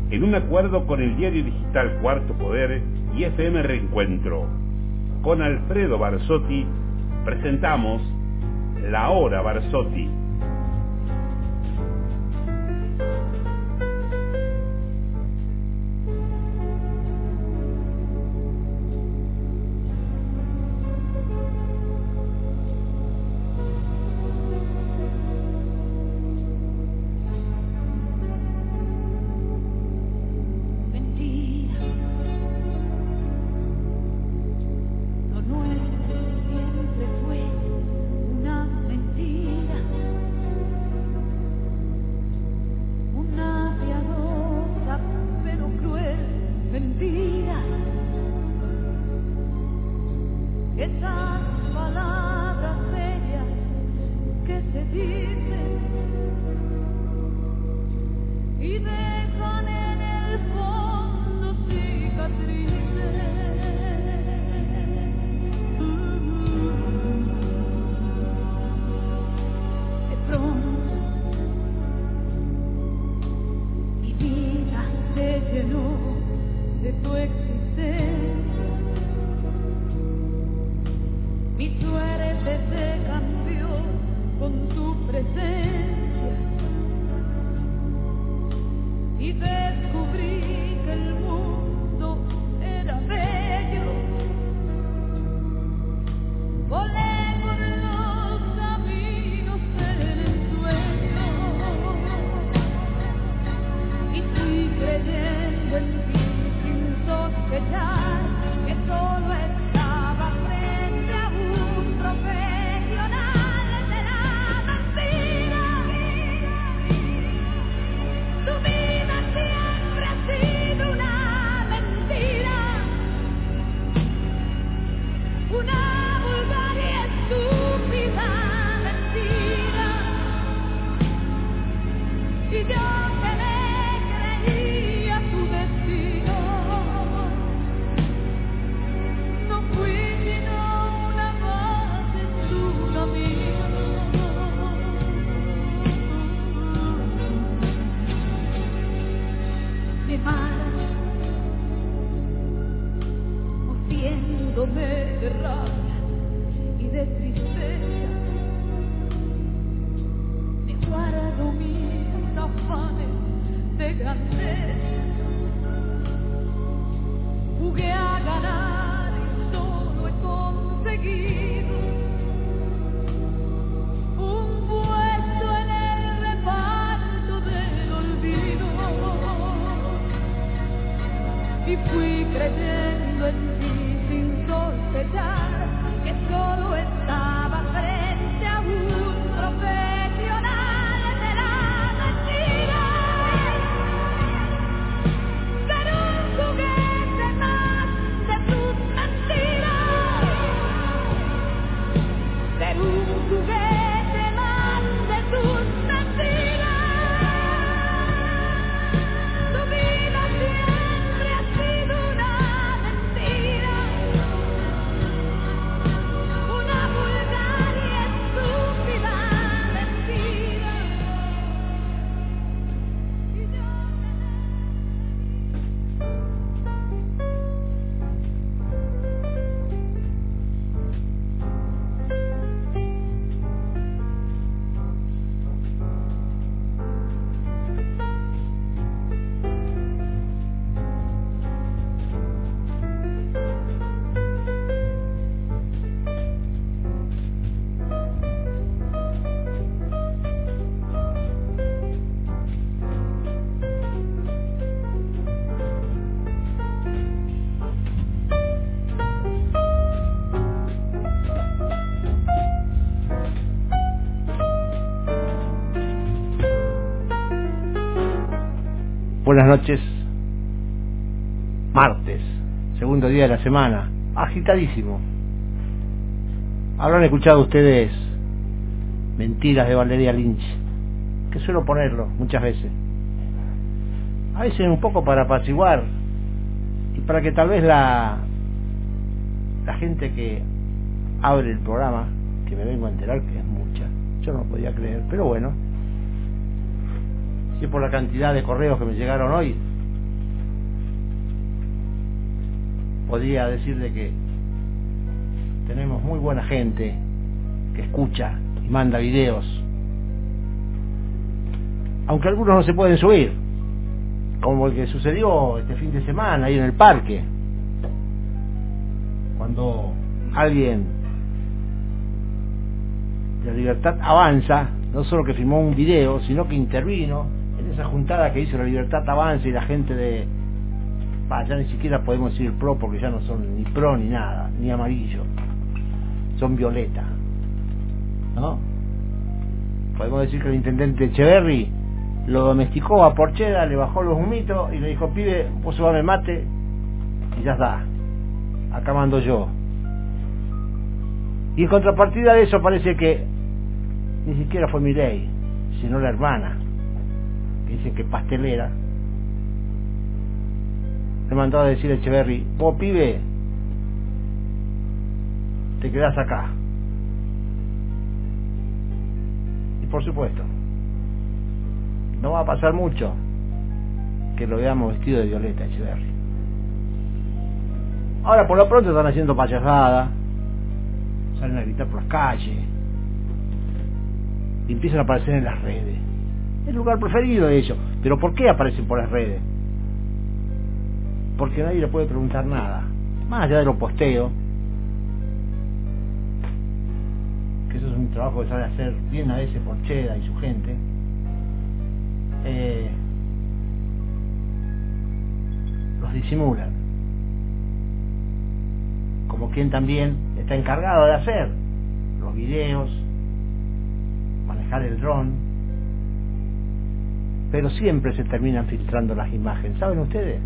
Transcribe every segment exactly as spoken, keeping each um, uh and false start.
en un acuerdo con el diario digital Cuarto Poder y F M Reencuentro. Con Alfredo Barsotti presentamos La Hora Barsotti. Buenas noches. Martes, segundo día de la semana, agitadísimo. Habrán escuchado ustedes Mentiras de Valeria Lynch, que suelo ponerlo muchas veces. A veces un poco para apaciguar y para que tal vez la la gente que abre el programa, que me vengo a enterar que es mucha, yo no podía creer, pero bueno, si por la cantidad de correos que me llegaron hoy, podría decir de que tenemos muy buena gente que escucha y manda videos, aunque algunos no se pueden subir, como el que sucedió este fin de semana ahí en el parque, cuando alguien de Libertad Avanza no solo que filmó un video, sino que intervino en esa juntada que hizo la Libertad Avanza y la gente de, bah, ya ni siquiera podemos decir pro, porque ya no son ni pro ni nada, ni amarillo, son violeta, ¿no? Podemos decir que el intendente Echeverri lo domesticó a Porchera, le bajó los humitos y le dijo: pibe, vos subame mate y ya está, acá mando yo. Y en contrapartida de eso parece que ni siquiera fue Milei, sino la hermana, que dice que pastelera, le mandó a decir a Echeverri: vos, pibe, te quedás acá. Y por supuesto, no va a pasar mucho que lo veamos vestido de violeta Echeverri. Ahora por lo pronto están haciendo payasada, salen a gritar por las calles y empiezan a aparecer en las redes. Es el lugar preferido de ellos. ¿Pero por qué aparecen por las redes? Porque nadie le puede preguntar nada, más allá de lo posteo, que eso es un trabajo que sabe hacer bien a veces Porchera y su gente. Eh, los disimulan, como quien también está encargado de hacer los videos, manejar el dron, pero siempre se terminan filtrando las imágenes. ¿Saben ustedes?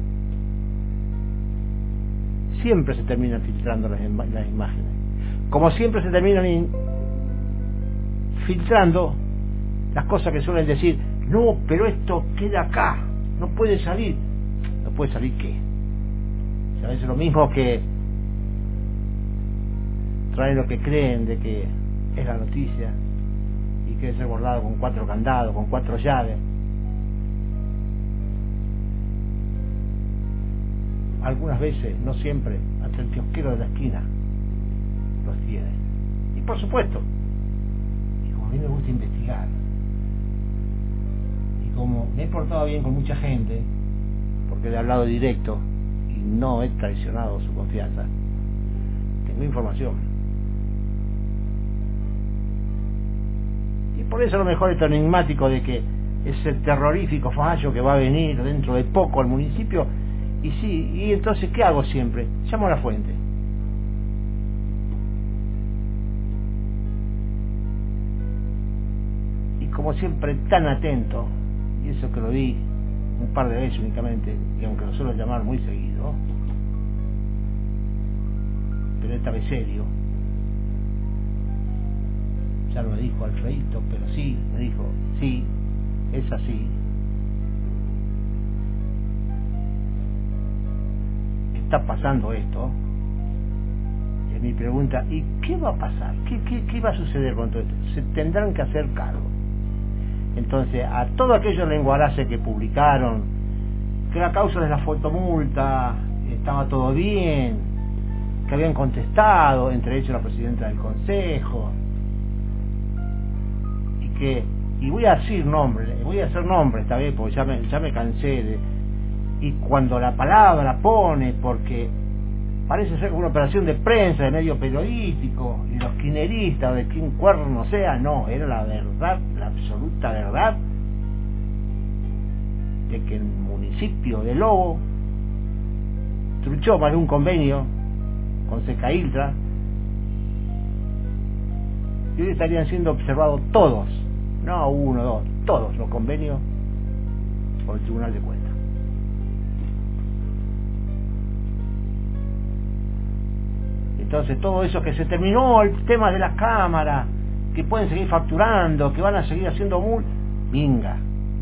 Siempre se terminan filtrando las, las imágenes, como siempre se terminan in, filtrando las cosas que suelen decir: no, pero esto queda acá, no puede salir. ¿No puede salir qué? A veces lo mismo que traen lo que creen de que es la noticia y que debe ser guardado con cuatro candados, con cuatro llaves. Algunas veces, no siempre, hasta el kiosquero de la esquina los tiene. Y por supuesto, y como a mí me gusta investigar, como me he portado bien con mucha gente, porque le he hablado directo y no he traicionado su confianza, tengo información. Y por eso a lo mejor esto enigmático de que ese terrorífico fallo que va a venir dentro de poco al municipio, y sí, y entonces ¿qué hago siempre? Llamo a la fuente. Y como siempre tan atento, y eso que lo vi un par de veces únicamente, y aunque lo suelo llamar muy seguido, pero esta vez serio, ya lo me dijo Alfredito, pero sí, me dijo, sí, es así. Está pasando esto. Y mi pregunta: ¿y qué va a pasar? ¿Qué, qué, qué va a suceder con todo esto? Se tendrán que hacer cargo. Entonces, a todo aquellos lenguaraces que publicaron que la causa de la fotomulta estaba todo bien, que habían contestado, entre ellos la presidenta del consejo, y que, y voy a decir nombres, voy a hacer nombres esta vez porque ya me, ya me cansé de, y cuando la palabra pone, porque parece ser como una operación de prensa, de medio periodístico, y los kirchneristas, de quien cuerno sea, no, era la verdad, la absoluta verdad, de que el municipio de Lobo truchó más de un convenio con Secailtra, y hoy estarían siendo observados todos, no uno, dos, todos los convenios por el Tribunal de Cuentas. Entonces todo eso que se terminó, el tema de las cámaras, que pueden seguir facturando, que van a seguir haciendo mul, minga.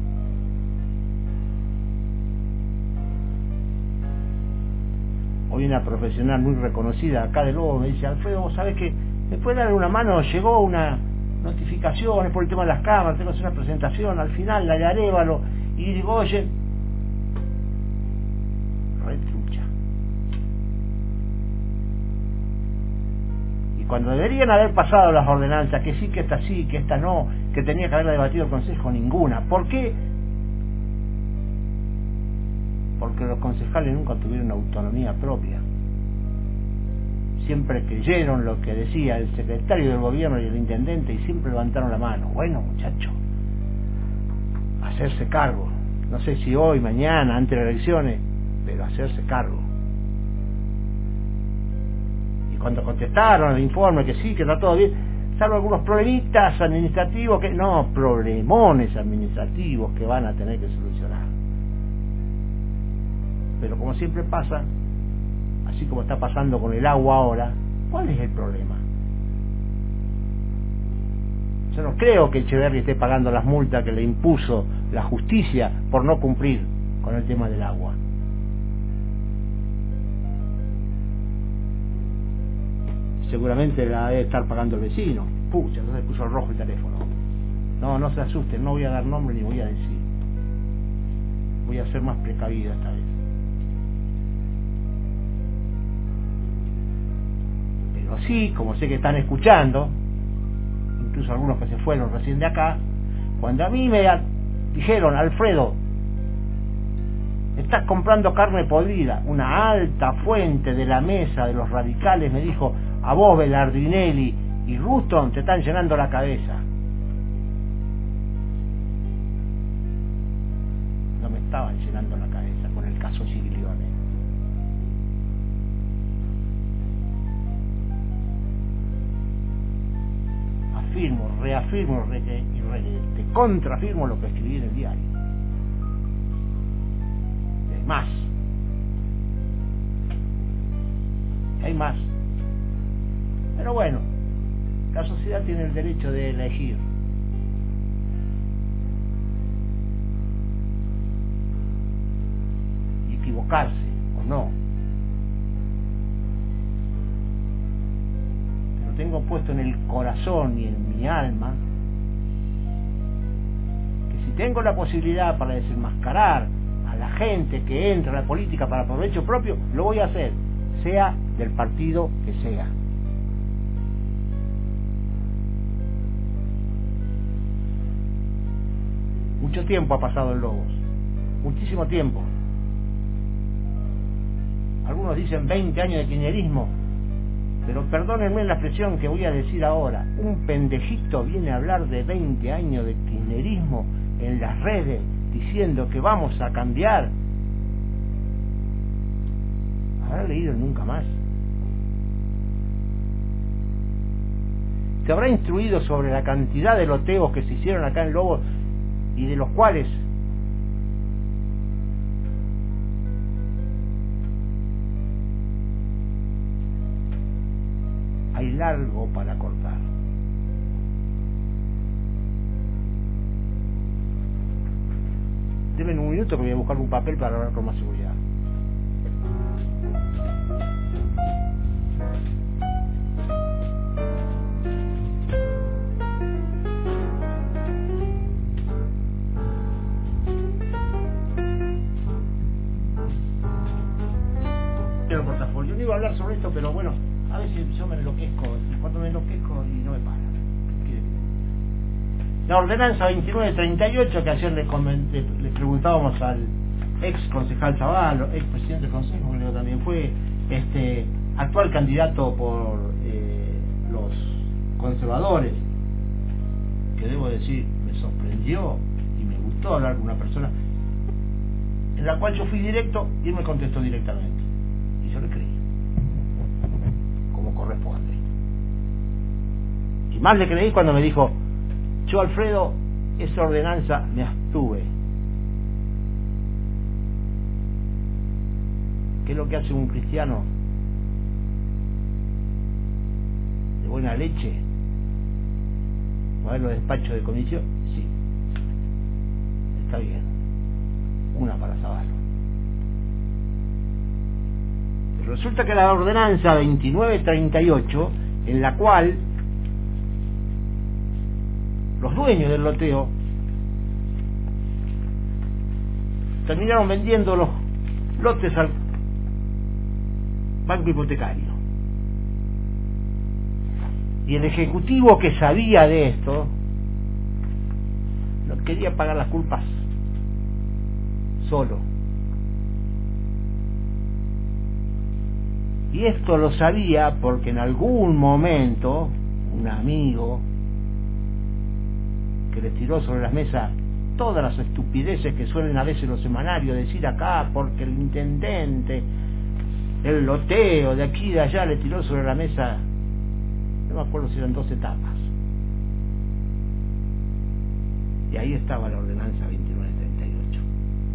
Hoy una profesional muy reconocida acá de Lobo me dice: Alfredo, ¿sabes qué? ¿Me puede dar una mano? Llegó una notificación por el tema de las cámaras, tengo que hacer una presentación, al final la de Arévalo, y digo, oye, retrucha. cuando deberían haber pasado las ordenanzas, que sí, que esta sí, que esta no, que tenía que haberla debatido el Consejo, ninguna. ¿Por qué? Porque los concejales nunca tuvieron autonomía propia. Siempre creyeron lo que decía el secretario del gobierno y el intendente y siempre levantaron la mano. Bueno, muchacho, hacerse cargo. No sé si hoy, mañana, antes de las elecciones, pero hacerse cargo. Y cuando contestaron el informe que sí, que está todo bien, salvo algunos problemitas administrativos, que no, problemones administrativos que van a tener que solucionar. Pero como siempre pasa, así como está pasando con el agua ahora, ¿cuál es el problema? Yo no creo que Echeverri esté pagando las multas que le impuso la justicia por no cumplir con el tema del agua. Seguramente la debe estar pagando el vecino. Pucha, entonces puso rojo el teléfono. No, no se asusten, no voy a dar nombre ni voy a decir. Voy a ser más precavida esta vez. Pero sí, como sé que están escuchando, incluso algunos que se fueron recién de acá, cuando a mí me dijeron, Alfredo, estás comprando carne podrida, una alta fuente de la mesa de los radicales me dijo, a vos, Belardinelli y Ruston te están llenando la cabeza. No me estaban llenando la cabeza con el caso Giglione. Afirmo, reafirmo re, y re, te contrafirmo lo que escribí en el diario. Y hay más. Y hay más. Pero bueno, la sociedad tiene el derecho de elegir. Y equivocarse, o no. Pero tengo puesto en el corazón y en mi alma que si tengo la posibilidad para desenmascarar a la gente que entra a la política para provecho propio, lo voy a hacer, sea del partido que sea. Mucho tiempo ha pasado en Lobos, muchísimo tiempo. Algunos dicen veinte años de kirchnerismo, pero perdónenme la expresión que voy a decir ahora. Un pendejito viene a hablar de veinte años de kirchnerismo en las redes, diciendo que vamos a cambiar. ¿Habrá leído Nunca Más? ¿Se habrá instruido sobre la cantidad de loteos que se hicieron acá en Lobos y de los cuales hay largo para cortar? Deben un minuto que voy a buscar un papel para hablar con más seguridad. Portafolio. No iba a hablar sobre esto, pero bueno, a veces yo me enloquezco, y cuando me enloquezco y no me para. La ordenanza veintinueve treinta y ocho, que ayer le, le, le preguntábamos al ex concejal Zavallo, ex presidente del consejo, que también fue este actual candidato por eh, los conservadores, que debo decir, me sorprendió y me gustó hablar con una persona en la cual yo fui directo y él me contestó directamente. Yo le creí, como corresponde. Y más le creí cuando me dijo, yo, Alfredo, esa ordenanza me abstuve. ¿Qué es lo que hace un cristiano de buena leche? ¿Va a ver los despachos de comisión? Sí. Está bien. Una para Zavallo. Resulta que la ordenanza veintinueve treinta y ocho, en la cual los dueños del loteo terminaron vendiendo los lotes al banco hipotecario. Y el ejecutivo que sabía de esto no quería pagar las culpas solo. Y esto lo sabía porque en algún momento un amigo que les tiró sobre las mesas todas las estupideces que suelen a veces los semanarios decir acá, porque el intendente, el loteo de aquí y de allá, le tiró sobre la mesa, no me acuerdo si eran dos etapas. Y ahí estaba la ordenanza veintinueve treinta y ocho.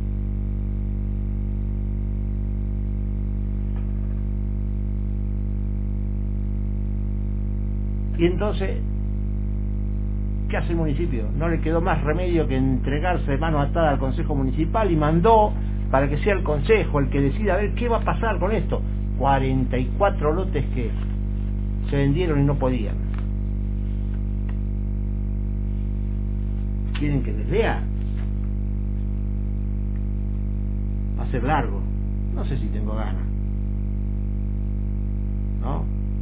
Y entonces, ¿qué hace el municipio? No le quedó más remedio que entregarse de mano atada al Consejo Municipal y mandó para que sea el Consejo el que decida a ver qué va a pasar con esto. cuarenta y cuatro lotes que se vendieron y no podían. ¿Quieren que les lea? Va a ser largo. No sé si tengo ganas. ¿No?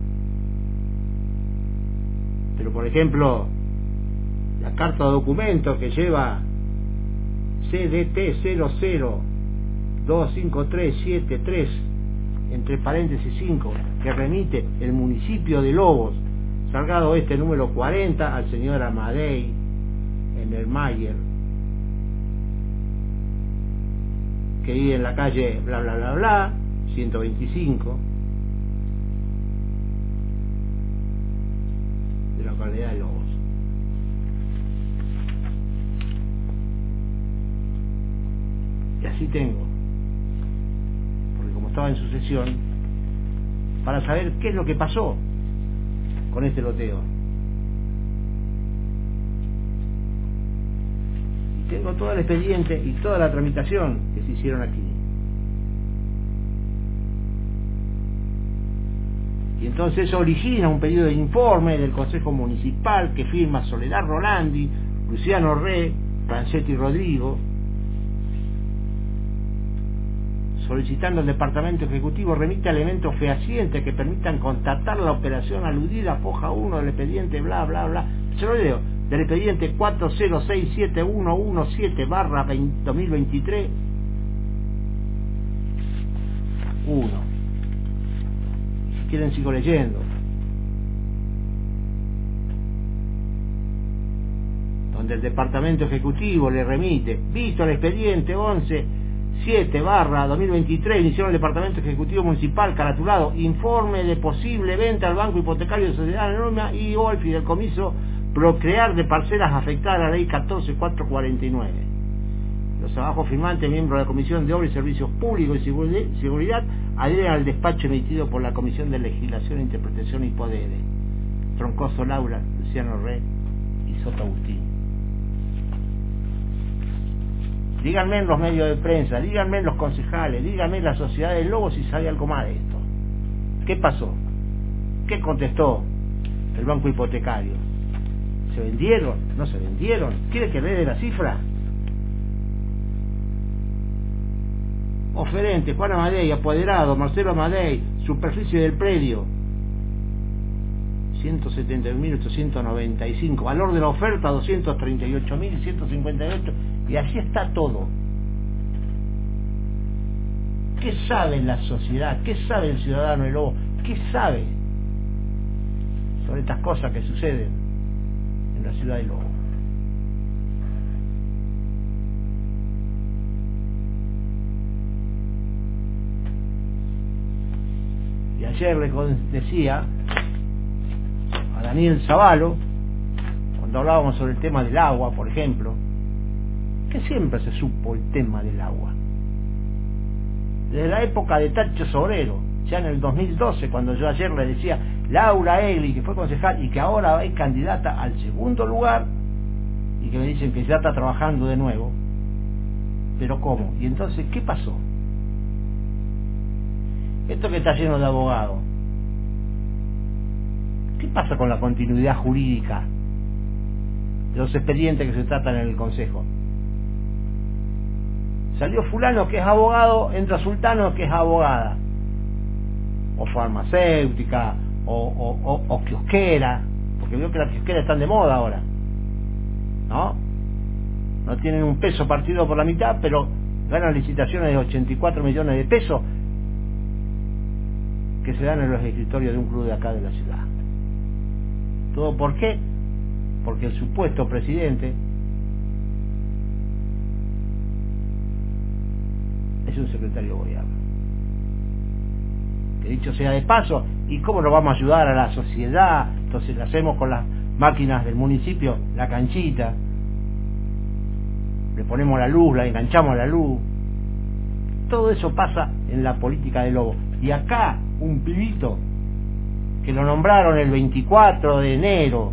Pero por ejemplo, la carta de documento que lleva C D T cero cero dos cinco tres siete tres entre paréntesis cinco, que remite el municipio de Lobos, Salgado Oeste número cuarenta, al señor Amadei en el Mayer, que vive en la calle bla bla bla bla ciento veinticinco de la localidad de Lobos. Y así tengo, porque como estaba en sucesión, para saber qué es lo que pasó con este loteo. Y tengo todo el expediente y toda la tramitación que se hicieron aquí. Y entonces eso origina un pedido de informe del Consejo Municipal que firma Soledad Rolandi, Luciano Re, Franchetti Rodrigo, solicitando al Departamento Ejecutivo remite elementos fehacientes que permitan constatar la operación aludida, foja uno del expediente bla bla bla, se lo leo, del expediente cuatro cero seis siete uno uno siete barra dos mil veintitrés uno. Si quieren sigo leyendo, donde el Departamento Ejecutivo le remite, visto el expediente once siete barra dos mil veintitrés, inició el Departamento Ejecutivo Municipal caratulado informe de posible venta al Banco Hipotecario de Sociedad Anónima y o al Fideicomiso Procrear de parcelas afectadas a la Ley catorce mil cuatrocientos cuarenta y nueve. Los abajo firmantes, miembros de la Comisión de Obras y Servicios Públicos y Seguridad, adhieren al despacho emitido por la Comisión de Legislación, Interpretación y Poderes. Troncoso Laura, Luciano Re y Soto Agustín. Díganme en los medios de prensa, díganme en los concejales, díganme en la sociedad de Lobos si sabe algo más de esto. ¿Qué pasó? ¿Qué contestó el banco hipotecario? ¿Se vendieron? ¿No se vendieron? ¿Quiere que le dé la cifra? Oferente, Juan Amadei, apoderado, Marcelo Amadei, superficie del predio, ciento setenta y un mil ochocientos noventa y cinco, valor de la oferta doscientos treinta y ocho mil ciento cincuenta y ocho, y así está todo. ¿Qué sabe la sociedad? ¿Qué sabe el ciudadano de Lobo? ¿Qué sabe sobre estas cosas que suceden en la ciudad de Lobo? Y ayer le decía a Daniel Zavalo, cuando hablábamos sobre el tema del agua, por ejemplo, que siempre se supo el tema del agua. Desde la época de Tacho Sobrero, ya en el dos mil doce, cuando yo ayer le decía Laura Egli, que fue concejal y que ahora es candidata al segundo lugar, y que me dicen que ya está trabajando de nuevo. ¿Pero cómo? Y entonces, ¿qué pasó? Esto que está lleno de abogados, ¿qué pasa con la continuidad jurídica de los expedientes que se tratan en el Consejo? Salió fulano que es abogado, entra sultano que es abogada, o farmacéutica, o, o, o, o kiosquera, porque veo que las kiosqueras están de moda ahora, ¿no? No tienen un peso partido por la mitad, pero ganan licitaciones de ochenta y cuatro millones de pesos que se dan en los escritorios de un club de acá de la ciudad. ¿Todo por qué? Porque el supuesto presidente es un secretario de gobierno. Que dicho sea de paso, ¿y cómo nos vamos a ayudar a la sociedad? Entonces le hacemos con las máquinas del municipio la canchita, le ponemos la luz, la enganchamos a la luz. Todo eso pasa en la política de Lobo. Y acá un pibito que lo nombraron el veinticuatro de enero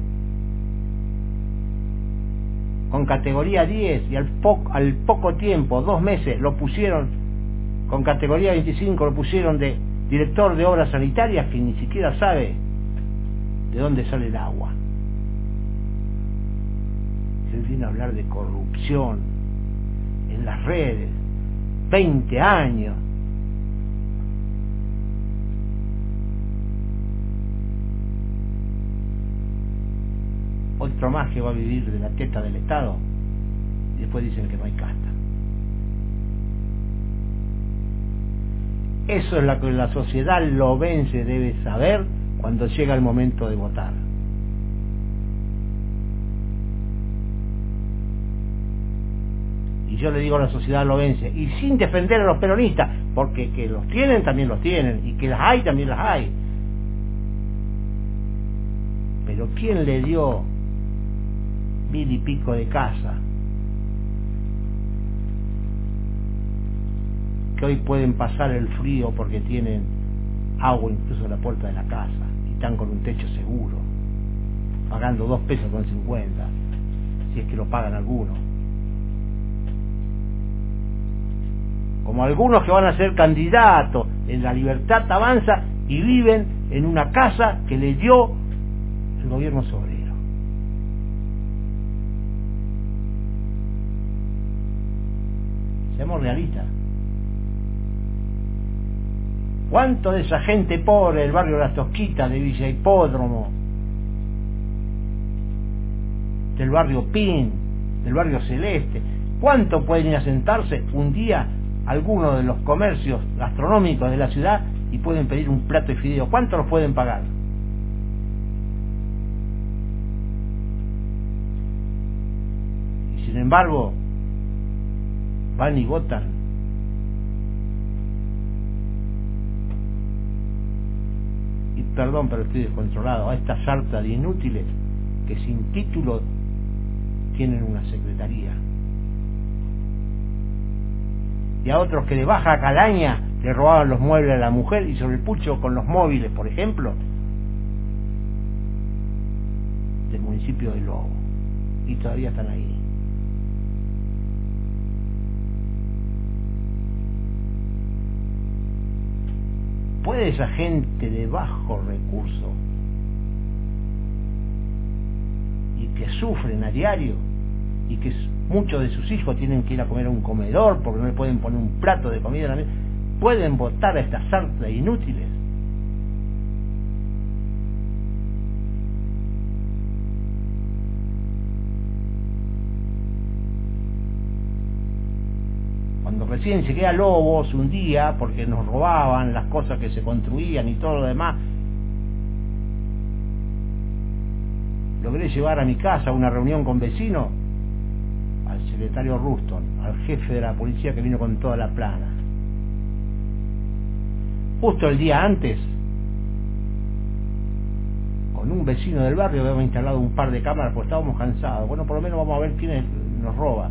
con categoría diez y al, po al poco tiempo, dos meses, lo pusieron con categoría veinticinco, lo pusieron de director de obras sanitarias, que ni siquiera sabe de dónde sale el agua. Se viene a hablar de corrupción en las redes, veinte años. Otro más que va a vivir de la teta del Estado y después dicen que no hay casta. Eso es lo que la sociedad lobense debe saber cuando llega el momento de votar. Y yo le digo a la sociedad lobense, y sin defender a los peronistas, porque que los tienen también los tienen, y que las hay también las hay. Pero ¿quién le dio mil y pico de casa que hoy pueden pasar el frío porque tienen agua incluso a la puerta de la casa y están con un techo seguro, pagando dos pesos con cincuenta, si es que lo pagan algunos? Como algunos que van a ser candidatos en La Libertad Avanza y viven en una casa que le dio el gobierno soberano. Seamos realistas. ¿Cuánto de esa gente pobre del barrio Las Tosquitas, de Villa Hipódromo, del barrio Pin, del barrio Celeste, cuánto pueden ir a sentarse un día a alguno de los comercios gastronómicos de la ciudad y pueden pedir un plato de fideo? ¿Cuánto los pueden pagar? Y sin embargo van y votan. Y perdón, pero estoy descontrolado, a esta sarta de inútiles que sin título tienen una secretaría, y a otros que de baja calaña le robaban los muebles a la mujer y sobre el pucho con los móviles, por ejemplo, del municipio de Lobo, y todavía están ahí. ¿Puede esa gente de bajo recurso y que sufren a diario y que muchos de sus hijos tienen que ir a comer a un comedor porque no le pueden poner un plato de comida en la mesa, pueden votar a estas sartas inútiles? Cuando recién llegué a Lobos un día, porque nos robaban las cosas que se construían y todo lo demás, logré llevar a mi casa a una reunión con vecinos al secretario Ruston, al jefe de la policía que vino con toda la plana. Justo el día antes, con un vecino del barrio habíamos instalado un par de cámaras porque estábamos cansados. Bueno, por lo menos vamos a ver quién nos roba.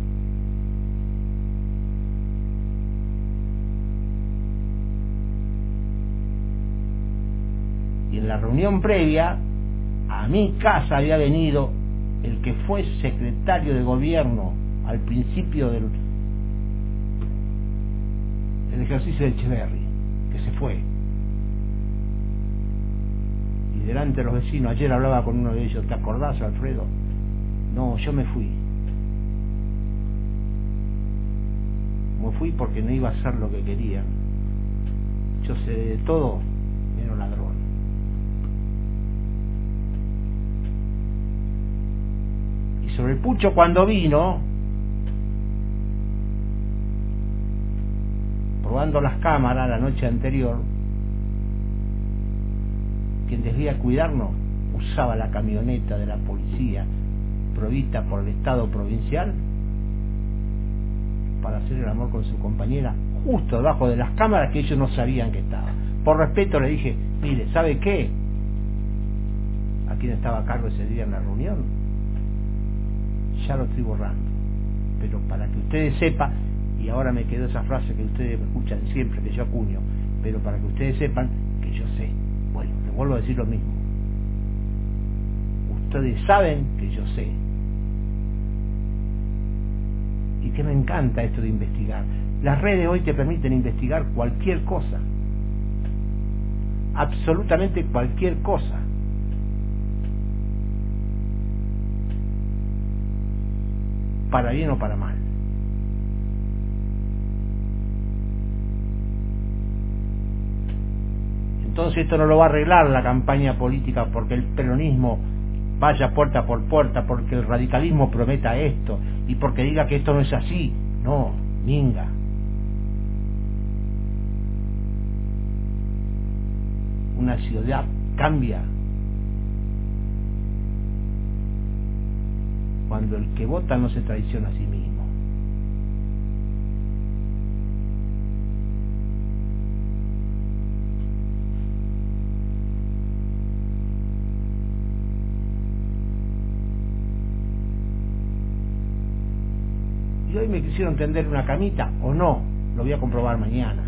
Y en la reunión previa, a mi casa había venido el que fue secretario de gobierno al principio del el ejercicio de Echeverri, que se fue. Y delante de los vecinos, ayer hablaba con uno de ellos, ¿te acordás, Alfredo? No, yo me fui. Me fui porque no iba a hacer lo que querían. Yo sé de todo, menos ladrón. sobre el Pucho cuando vino, probando las cámaras la noche anterior, quien debía cuidarnos usaba la camioneta de la policía provista por el Estado provincial para hacer el amor con su compañera justo debajo de las cámaras que ellos no sabían que estaba. Por respeto le dije, mire, ¿sabe qué? ¿A quién estaba a cargo ese día en la reunión? Ya lo estoy borrando, pero para que ustedes sepan, y ahora me quedó esa frase que ustedes me escuchan siempre, que yo acuño, pero para que ustedes sepan que yo sé. Bueno, les vuelvo a decir lo mismo. Ustedes saben que yo sé. Y que me encanta esto de investigar. Las redes hoy te permiten investigar cualquier cosa. Absolutamente cualquier cosa. Para bien o para mal. Entonces esto no lo va a arreglar la campaña política porque el peronismo vaya puerta por puerta, porque el radicalismo prometa esto y porque diga que esto no es así. No, minga. Una ciudad cambia cuando el que vota no se traiciona a sí mismo. Y hoy me quisieron tender una camita o no, lo voy a comprobar mañana.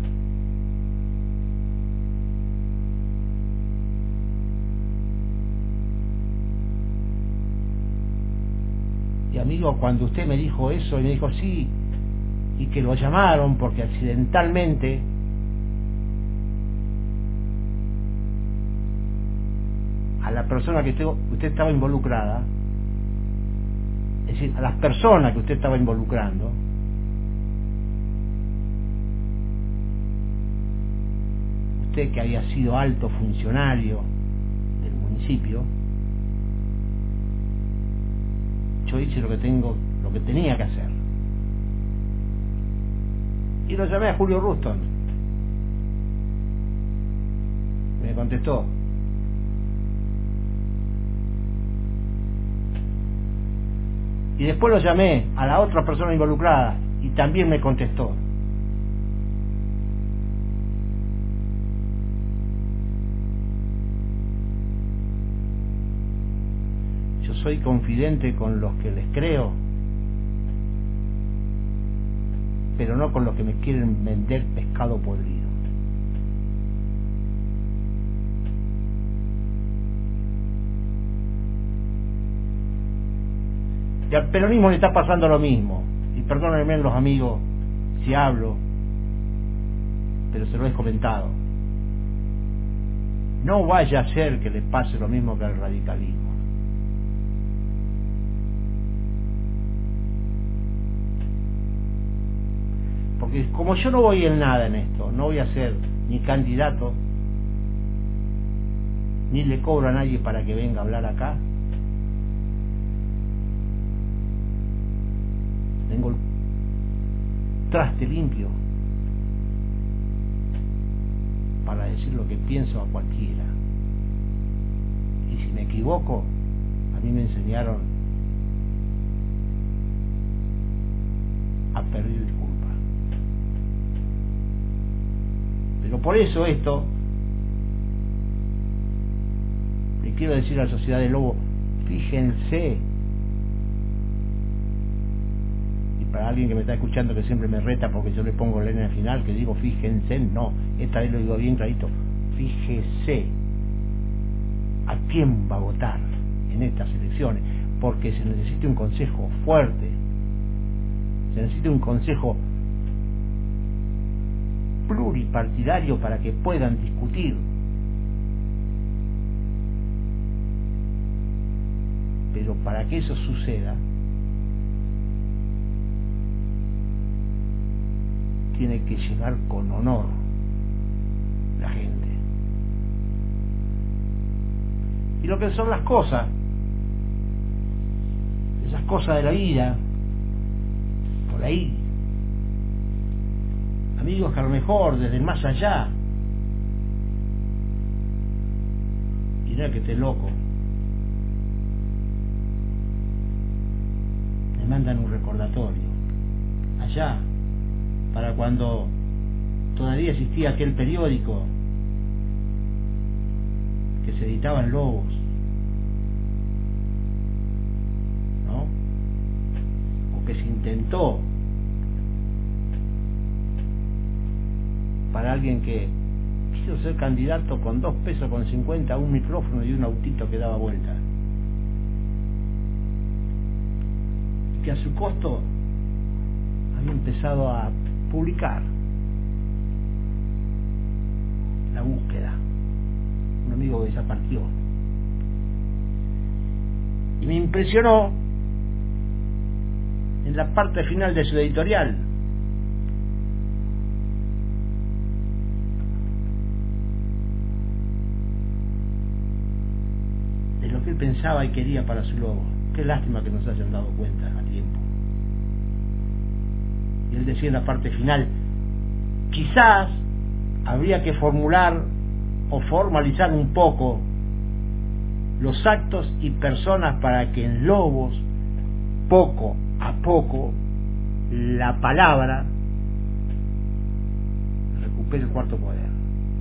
Y amigo, cuando usted me dijo eso y me dijo sí, y que lo llamaron porque accidentalmente a la persona que usted, usted estaba involucrada, es decir, a las personas que usted estaba involucrando, usted que había sido alto funcionario del municipio, yo hice lo que tengo, lo que tenía que hacer. Y lo llamé a Julio Ruston. Me contestó. Y después lo llamé a la otra persona involucrada y también me contestó. Yo soy confidente con los que les creo, pero no con los que me quieren vender pescado podrido. Y al peronismo le está pasando lo mismo. Y perdónenme los amigos si hablo, pero se lo he comentado. No vaya a ser que le pase lo mismo que al radicalismo. Porque como yo no voy en nada en esto, no voy a ser ni candidato, ni le cobro a nadie para que venga a hablar acá, tengo el traste limpio para decir lo que pienso a cualquiera. Y si me equivoco, a mí me enseñaron a pedir disculpas. Pero por eso esto, le quiero decir a la Sociedad del Lobo, fíjense. Para alguien que me está escuchando que siempre me reta porque yo le pongo la línea final, que digo fíjense, no, esta vez lo digo bien clarito, fíjese a quién va a votar en estas elecciones, porque se necesita un consejo fuerte, se necesita un consejo pluripartidario para que puedan discutir. Pero para que eso suceda, tiene que llegar con honor la gente. Y lo que son las cosas, cosas de la vida, por ahí, amigos que a lo mejor desde el más allá, y no es que esté loco, me mandan un recordatorio allá, para cuando todavía existía aquel periódico que se editaba en Lobos, ¿no? O que se intentó para alguien que quiso ser candidato con dos pesos con cincuenta, un micrófono y un autito que daba vuelta, que a su costo había empezado a publicar La Búsqueda, un amigo que desapareció, y me impresionó en la parte final de su editorial de lo que él pensaba y quería para su logo. Qué lástima que nos hayan dado cuenta a tiempo. Y él decía en la parte final, quizás habría que formular o formalizar un poco los actos y personas para que en Lobos, poco a poco, la palabra recupere el cuarto poder.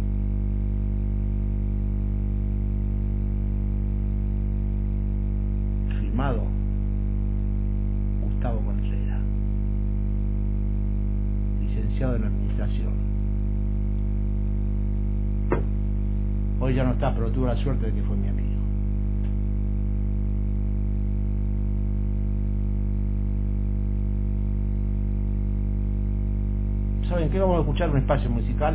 Firmado Gustavo Contreras, licenciado en Administración. Hoy ya no está, pero tuve la suerte de que fue mi amigo. ¿Saben qué? Vamos a escuchar un espacio musical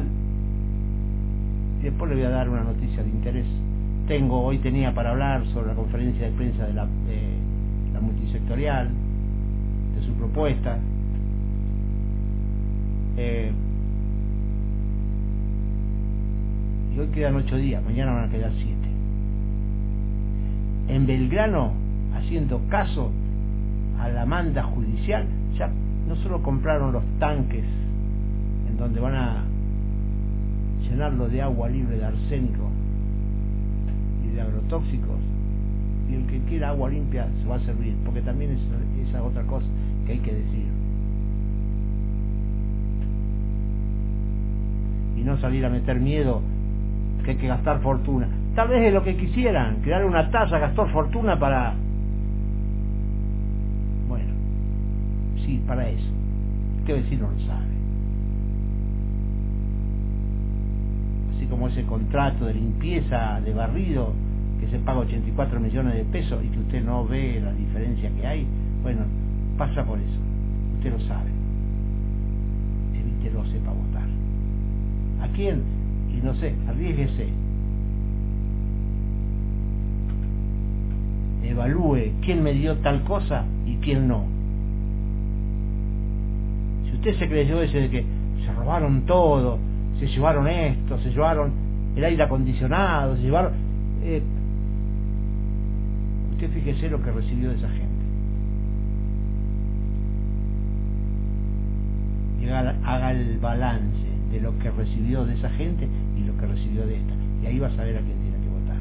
y después le voy a dar una noticia de interés. Tengo, hoy tenía para hablar sobre la conferencia de prensa de la, de la multisectorial, de su propuesta. Eh, y hoy quedan ocho días, mañana van a quedar siete. En Belgrano, haciendo caso a la manda judicial, ya no solo compraron los tanques en donde van a llenarlo de agua libre de arsénico y de agrotóxicos, y el que quiera agua limpia se va a servir, porque también es esa otra cosa que hay que decir, y no salir a meter miedo que hay que gastar fortuna. Tal vez es lo que quisieran, crear una tasa, gastar fortuna para, bueno, sí, para eso. ¿Qué vecino lo sabe? Así como ese contrato de limpieza de barrido que se paga ochenta y cuatro millones de pesos y que usted no ve la diferencia que hay, bueno, pasa por eso. Usted lo sabe. Evítelo, sepa votar. ¿A quién? Y no sé, arriésguese. Evalúe quién me dio tal cosa y quién no. Si usted se creyó ese de que se robaron todo, se llevaron esto, se llevaron el aire acondicionado, se llevaron... Eh, usted fíjese lo que recibió de esa gente. Y haga, haga el balance de lo que recibió de esa gente y lo que recibió de esta, y ahí va a saber a quién tiene que votar.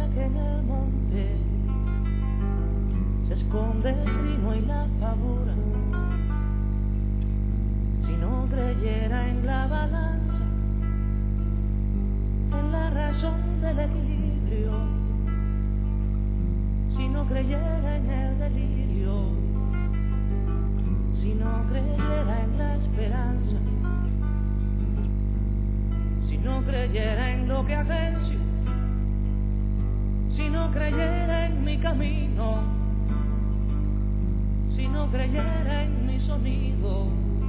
que en el monte se esconde el trino y la fabura, si no creyera en la balanza, en la razón del equilibrio, si no creyera en el delirio, si no creyera en la esperanza, si no creyera en lo que agencio, si no creyera en mi camino, si no creyera en mi sonido,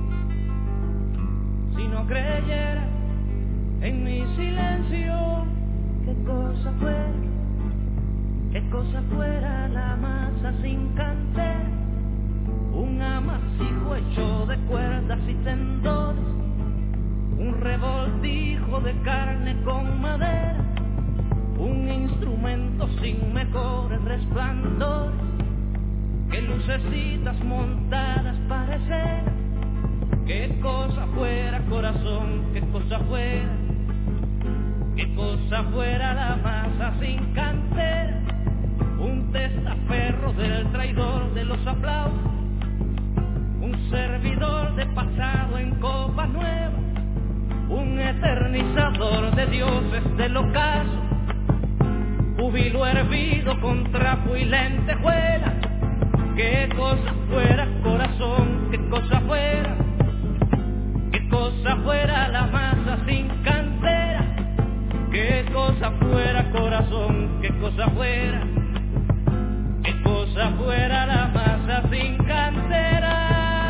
si no creyera en mi silencio, qué cosa fuera, qué cosa fuera la masa sin cantera, un amasijo hecho de cuerdas y tendones, un revoltijo de carne con madera, un instrumento sin mejores resplandores, que lucecitas montadas parecen. Qué cosa fuera, corazón, qué cosa fuera, qué cosa fuera la masa sin cantera, un testaferro del traidor de los aplausos, un servidor de pasado en copa nueva, un eternizador de dioses del ocaso, júbilo hervido con trapo y lentejuela. Qué cosa fuera, corazón, qué cosa fuera, qué cosa fuera la masa sin cantera, qué cosa fuera, corazón, qué cosa fuera, qué cosa fuera la masa sin cantera.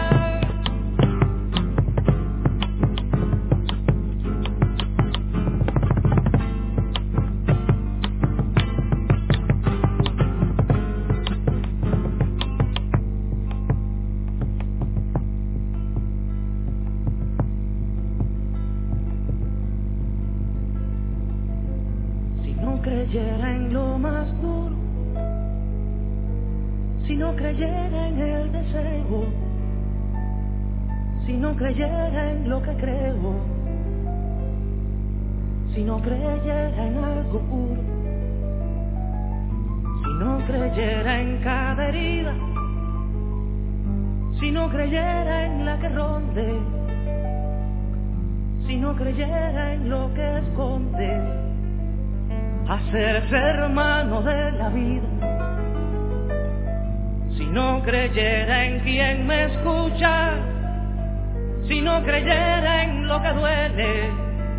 Creyera en lo más duro, si no creyera en el deseo, si no creyera en lo que creo, si no creyera en algo puro, si no creyera en cada herida, si no creyera en la que ronde, si no creyera en lo que esconde, hacerse hermano de la vida, si no creyera en quien me escucha, si no creyera en lo que duele,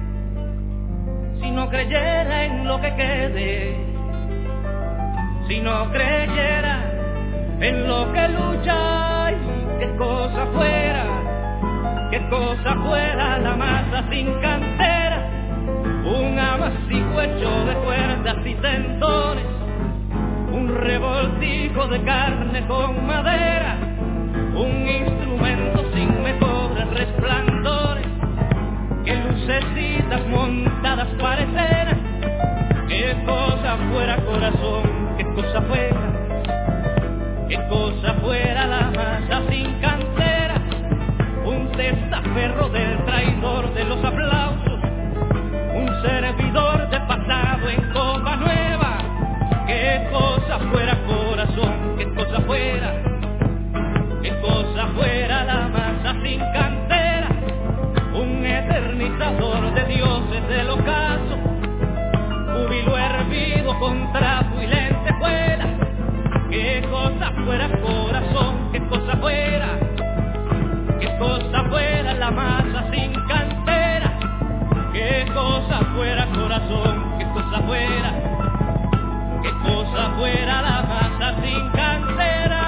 si no creyera en lo que quede, si no creyera en lo que lucha, y qué cosa fuera, qué cosa fuera la masa sin cantera, un amasijo hecho de cuerdas y tendones, un revoltijo de carne con madera, un instrumento sin mejores resplandores, que lucecitas montadas parecerán. Qué cosa fuera, corazón, qué cosa fuera, qué cosa fuera la masa sin cantera, un testaferro del traidor de los aplausos, un servidor de pasado en copa nueva. Qué cosa fuera, corazón, qué cosa fuera, qué cosa fuera la masa sin cantera, un eternizador de dioses del ocaso, júbilo hervido con trapo y lentejuela. Qué cosa fuera, corazón, qué cosa fuera, qué cosa fuera la masa sin cantera, qué cosa fuera, corazón, qué cosa fuera, qué cosa fuera la masa sin cantera.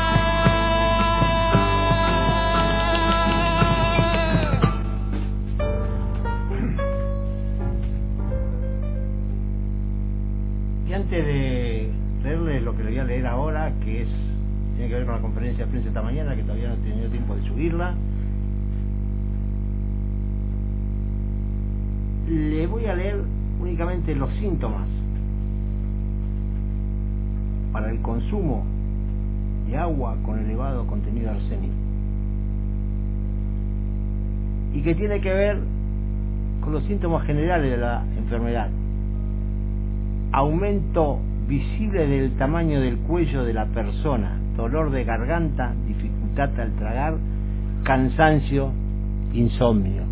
Y antes de leerles lo que le voy a leer ahora, que es tiene que ver con la conferencia de prensa esta mañana, que todavía no he tenido tiempo de subirla, le voy a leer únicamente los síntomas para el consumo de agua con elevado contenido de arsénico, y que tiene que ver con los síntomas generales de la enfermedad: aumento visible del tamaño del cuello de la persona, dolor de garganta, dificultad al tragar, cansancio, insomnio.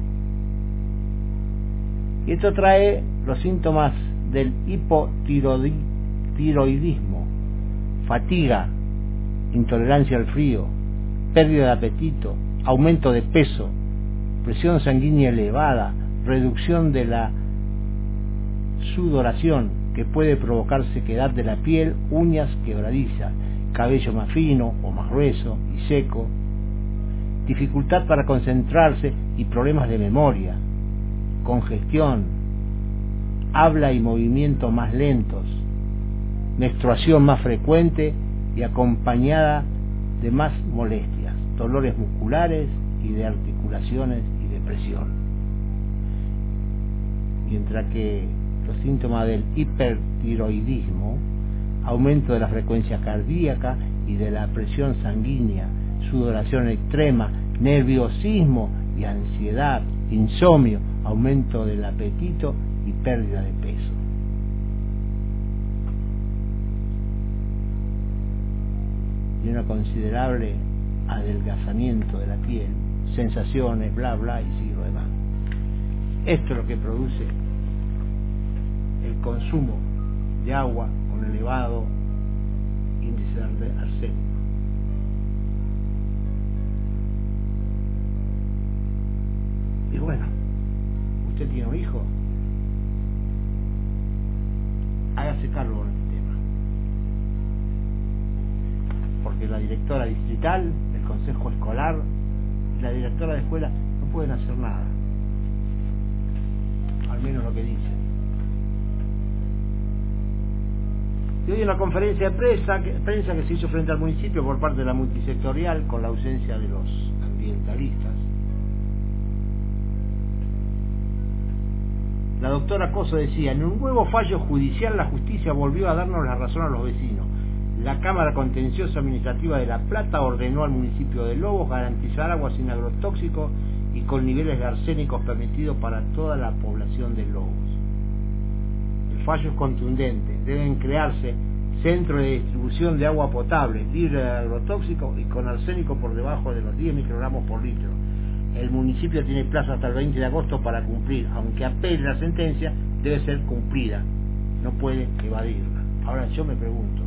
Y esto trae los síntomas del hipotiroidismo, fatiga, intolerancia al frío, pérdida de apetito, aumento de peso, presión sanguínea elevada, reducción de la sudoración que puede provocar sequedad de la piel, uñas quebradizas, cabello más fino o más grueso y seco, dificultad para concentrarse y problemas de memoria, congestión, habla y movimiento más lentos, menstruación más frecuente y acompañada de más molestias, dolores musculares y de articulaciones y depresión. Mientras que los síntomas del hipertiroidismo, aumento de la frecuencia cardíaca y de la presión sanguínea, sudoración extrema, nerviosismo y ansiedad, insomnio, aumento del apetito y pérdida de peso. Y una considerable adelgazamiento de la piel, sensaciones, bla bla y sigue lo demás. Esto es lo que produce el consumo de agua con elevado índice de arsénico. Y bueno, usted tiene un hijo, hágase cargo con este tema, porque la directora distrital, el consejo escolar y la directora de escuela no pueden hacer nada, al menos lo que dicen. Y hoy en la conferencia de prensa que, prensa que se hizo frente al municipio por parte de la multisectorial, con la ausencia de los ambientalistas, la doctora Coso decía: en un nuevo fallo judicial la justicia volvió a darnos la razón a los vecinos. La Cámara Contenciosa Administrativa de La Plata ordenó al municipio de Lobos garantizar agua sin agrotóxicos y con niveles de arsénicos permitidos para toda la población de Lobos. El fallo es contundente. Deben crearse centros de distribución de agua potable libre de agrotóxicos y con arsénico por debajo de los diez microgramos por litro. El municipio tiene plazo hasta el veinte de agosto para cumplir. Aunque apele la sentencia, debe ser cumplida, no puede evadirla. Ahora yo me pregunto,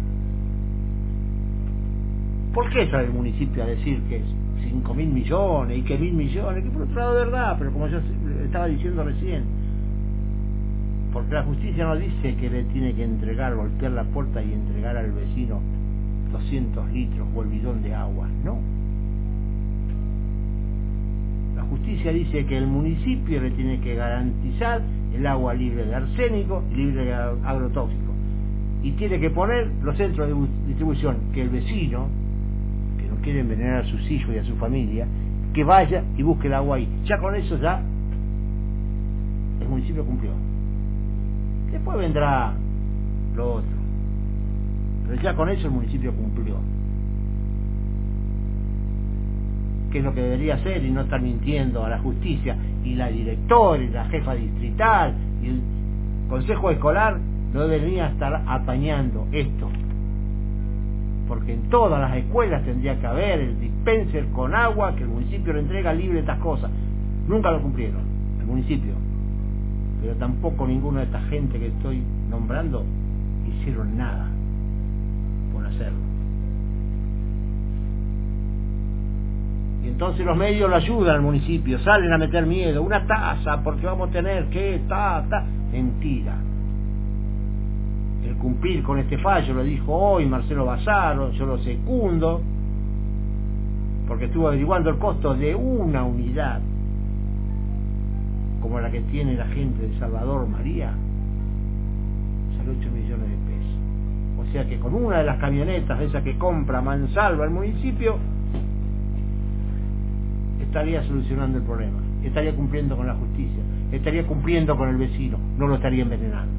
¿por qué sale el municipio a decir que es cinco mil millones y que mil millones? Que por otro lado es verdad, pero como yo estaba diciendo recién, porque la justicia no dice que le tiene que entregar, golpear la puerta y entregar al vecino doscientos litros o el bidón de agua, no. La justicia dice que el municipio le tiene que garantizar el agua libre de arsénico y libre de agrotóxicos, y tiene que poner los centros de distribución, que el vecino, que no quiere envenenar a sus hijos y a su familia, que vaya y busque el agua ahí. Ya con eso ya el municipio cumplió. Después vendrá lo otro, pero ya con eso el municipio cumplió, que es lo que debería hacer, y no estar mintiendo a la justicia. Y la directora y la jefa distrital y el consejo escolar no deberían estar apañando esto, porque en todas las escuelas tendría que haber el dispenser con agua que el municipio le entrega libre de estas cosas. Nunca lo cumplieron el municipio, pero tampoco ninguna de esta gente que estoy nombrando hicieron nada por hacerlo. Y entonces los medios lo ayudan al municipio, salen a meter miedo, una tasa porque vamos a tener que ta, ta. Mentira. El cumplir con este fallo lo dijo hoy Marcelo Bazzaro, yo lo secundo, porque estuvo averiguando el costo de una unidad como la que tiene la gente de Salvador María, sale ocho millones de pesos. O sea que con una de las camionetas, esas que compra Mansalva el municipio, estaría solucionando el problema, estaría cumpliendo con la justicia, estaría cumpliendo con el vecino, no lo estaría envenenando.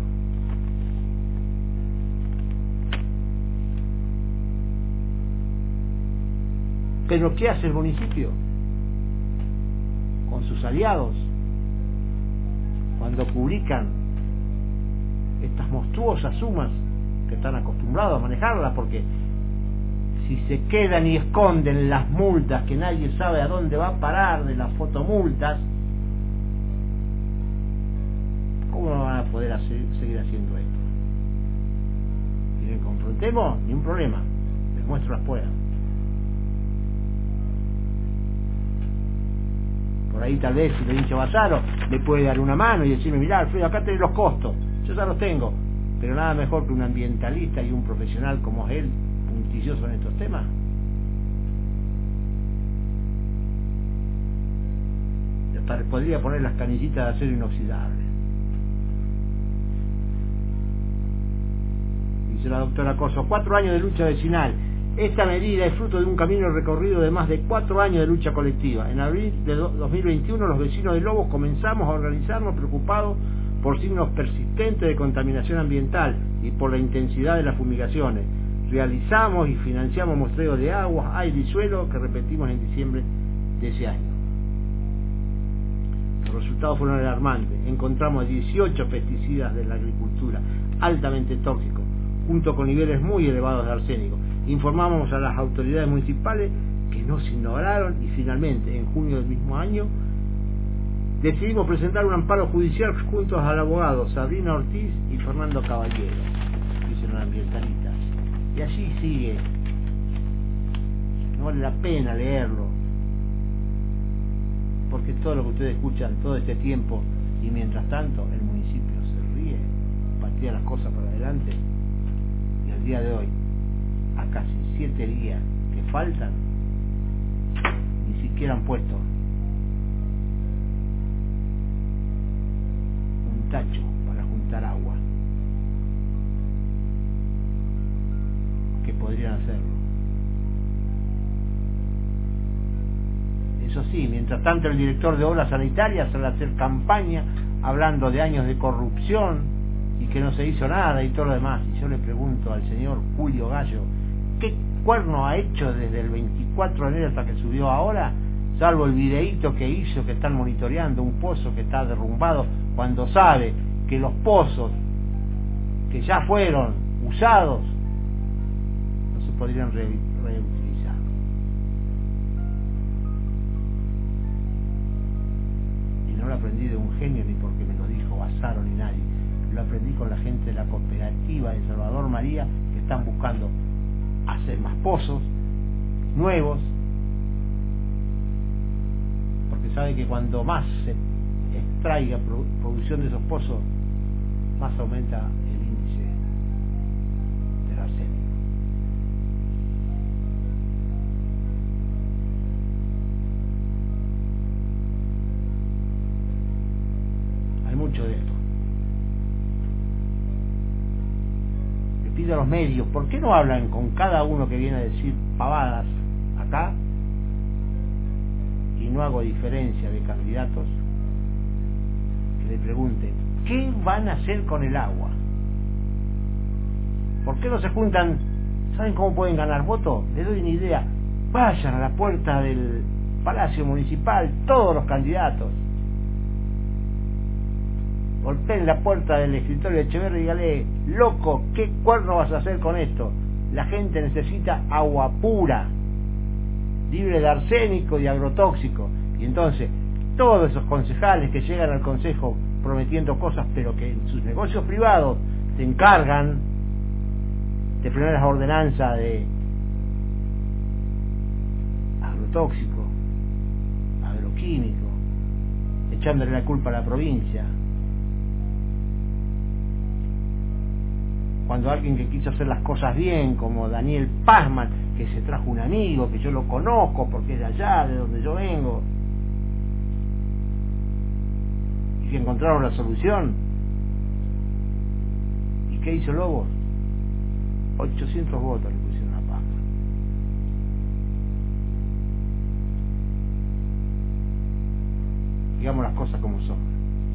Pero ¿qué hace el municipio con sus aliados cuando publican estas monstruosas sumas que están acostumbrados a manejarlas, porque si se quedan y esconden las multas que nadie sabe a dónde va a parar de las fotomultas, ¿cómo no van a poder hacer, seguir haciendo esto? ¿Quieren confrontemos? Ni un problema, les muestro las pruebas. Por ahí tal vez si le dicho Basaro le puede dar una mano y decirme, mirá Alfredo, acá tenés los costos, yo ya los tengo, pero nada mejor que un ambientalista y un profesional como es él, puntilloso en estos temas. Y hasta le podría poner las canillitas de acero inoxidable. Dice la doctora Coso, cuatro años de lucha vecinal. Esta medida es fruto de un camino recorrido de más de cuatro años de lucha colectiva. En abril de dos mil veintiuno los vecinos de Lobos comenzamos a organizarnos preocupados por signos persistentes de contaminación ambiental y por la intensidad de las fumigaciones. Realizamos y financiamos muestreos de agua, aire y suelo que repetimos en diciembre de ese año. Los resultados fueron alarmantes. Encontramos dieciocho pesticidas de la agricultura altamente tóxicos, junto con niveles muy elevados de arsénico. Informamos a las autoridades municipales que nos ignoraron y finalmente, en junio del mismo año, decidimos presentar un amparo judicial junto al abogado Sabrina Ortiz y Fernando Caballero, dicen los ambientalistas. Y allí sigue. No vale la pena leerlo, porque todo lo que ustedes escuchan todo este tiempo, y mientras tanto el municipio se ríe, patía las cosas para adelante, y al día de hoy, a casi siete días que faltan, ni siquiera han puesto un tacho para juntar agua, que podrían hacerlo. Eso sí, mientras tanto el director de obras sanitarias sale a hacer campaña hablando de años de corrupción y que no se hizo nada y todo lo demás. Y yo le pregunto al señor Julio Gallo, ¿qué cuerno ha hecho desde el veinticuatro de enero hasta que subió ahora? Salvo el videíto que hizo, que están monitoreando un pozo que está derrumbado, cuando sabe que los pozos que ya fueron usados no se podrían re reutilizar. Y no lo aprendí de un genio ni porque me lo dijo Basaro ni nadie. Lo aprendí con la gente de la cooperativa de Salvador María, que están buscando hacer más pozos nuevos, porque sabe que cuando más se extraiga produ producción de esos pozos, más aumenta el índice del arsénico. Hay mucho de esto. Le pido a los medios, ¿por qué no hablan con cada uno que viene a decir pavadas acá? Y no hago diferencia de candidatos, que le pregunten, ¿qué van a hacer con el agua? ¿Por qué no se juntan? ¿Saben cómo pueden ganar votos? Les doy una idea. Vayan a la puerta del Palacio Municipal, todos los candidatos. Golpeen la puerta del escritorio de Echeverri y dígale, loco, ¿qué cuerno vas a hacer con esto? La gente necesita agua pura, libre de arsénico y agrotóxico. Y entonces, todos esos concejales que llegan al consejo prometiendo cosas, pero que en sus negocios privados se encargan de frenar las ordenanzas de agrotóxico, agroquímico, echándole la culpa a la provincia. Cuando alguien que quiso hacer las cosas bien, como Daniel Pazman, que se trajo un amigo, que yo lo conozco porque es de allá, de donde yo vengo, y que encontraron la solución. ¿Y qué hizo Lobos? ochocientos votos le pusieron a Pazman. Digamos las cosas como son.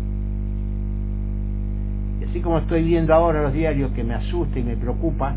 Y así como estoy viendo ahora los diarios que me asusta y me preocupa,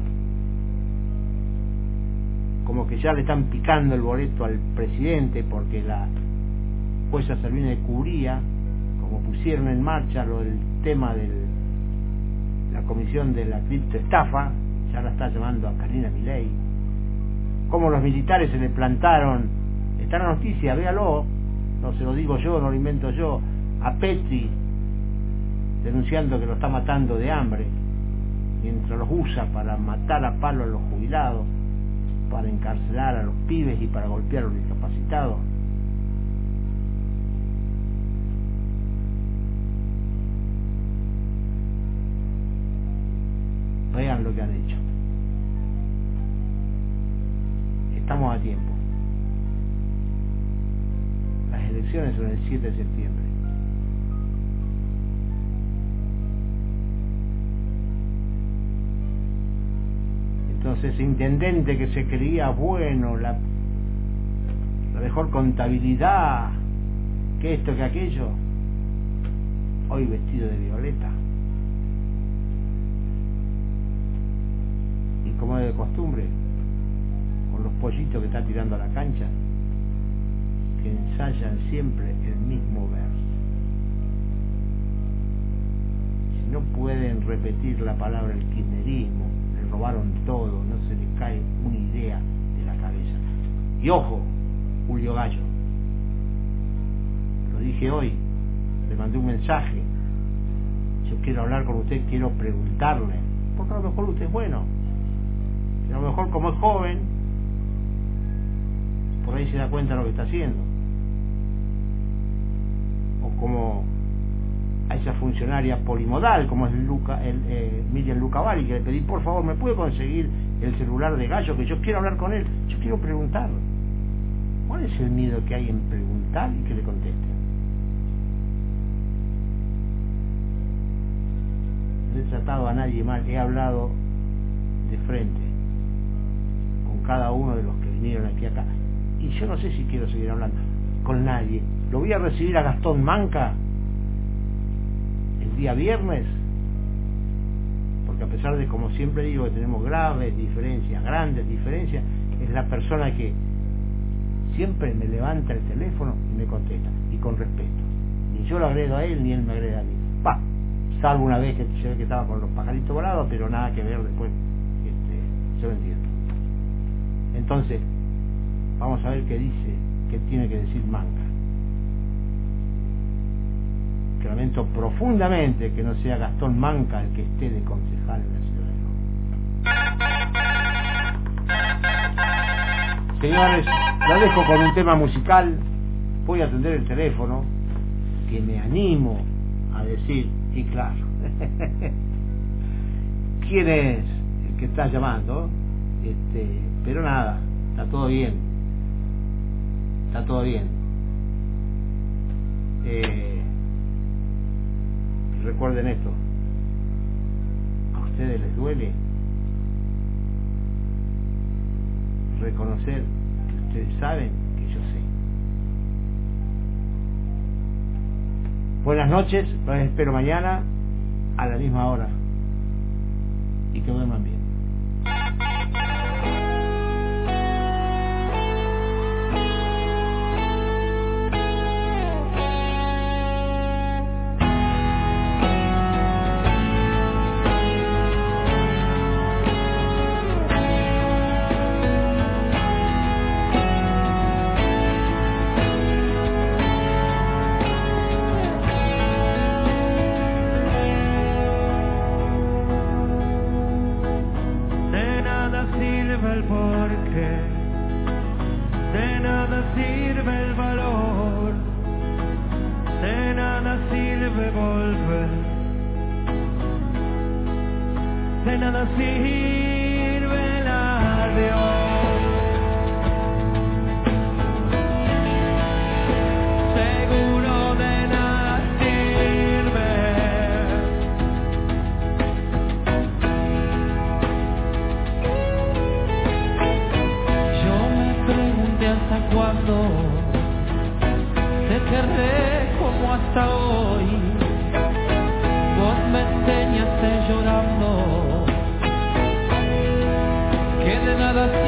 como que ya le están picando el boleto al presidente porque la jueza Servini de Cubría, como pusieron en marcha lo del tema de la comisión de la criptoestafa, ya la está llamando a Karina Milei, cómo los militares se le plantaron, está en la noticia, véalo, no se lo digo yo, no lo invento yo, a Petri, denunciando que lo está matando de hambre, mientras los usa para matar a palo a los jubilados, para encarcelar a los pibes y para golpear a los discapacitados. Vean lo que han hecho. Estamos a tiempo. Las elecciones son el siete de septiembre. Entonces, ese intendente que se creía bueno, la, la mejor contabilidad, que esto, que aquello, hoy vestido de violeta. Y como es de costumbre, con los pollitos que está tirando a la cancha, que ensayan siempre el mismo verso. Si no pueden repetir la palabra el kirchnerismo, le robaron todo, no se les cae una idea de la cabeza. Y ojo, Julio Gallo, lo dije hoy, le mandé un mensaje, yo quiero hablar con usted, quiero preguntarle, porque a lo mejor usted es bueno, y a lo mejor como es joven, por ahí se da cuenta de lo que está haciendo, o como a esa funcionaria polimodal como es Luca, el, eh, Miriam Lucavari, que le pedí, por favor, ¿me puede conseguir el celular de Gallo? Que yo quiero hablar con él, yo quiero preguntar. ¿Cuál es el miedo que hay en preguntar y que le contesten? No he tratado a nadie mal, he hablado de frente con cada uno de los que vinieron aquí acá. Y yo no sé si quiero seguir hablando con nadie. Lo voy a recibir a Gastón Manca el día viernes, porque a pesar de, como siempre digo, que tenemos graves diferencias, grandes diferencias, es la persona que siempre me levanta el teléfono y me contesta, y con respeto. Ni yo lo agredo a él, ni él me agreda a mí. Va, salvo una vez que se ve que estaba con los pajaritos volados, pero nada que ver después, este, yo lo entiendo. Entonces, vamos a ver qué dice, qué tiene que decir Manca. Que lamento profundamente que no sea Gastón Manca el que esté de concejal en la ciudad de Loma. Señores, la dejo con un tema musical. Voy a atender el teléfono, que me animo a decir, y claro, ¿quién es el que está llamando? Este, pero nada, está todo bien. Está todo bien. Eh, recuerden esto, ¿a ustedes les duele reconocer que ustedes saben que yo sé? Buenas noches, los espero mañana a la misma hora y que duerman bien. Nada